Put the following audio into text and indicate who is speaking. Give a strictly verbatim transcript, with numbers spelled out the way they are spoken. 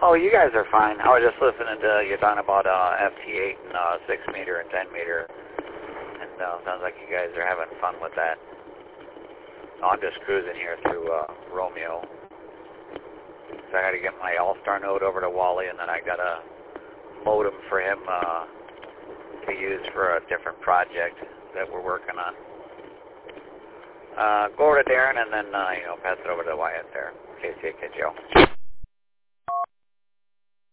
Speaker 1: Oh, you guys are fine. I was just listening to you talking about uh, F T eight and uh, six meter and ten meter, and uh, sounds like you guys are having fun with that. No, I'm just cruising here through uh, Romeo. So I got to get my All-Star node over to Wally, and then I got a modem for him uh, to use for a different project that we're working on. Uh, go over to Darren, and then uh, you know pass it over to Wyatt there. K C A K Joe.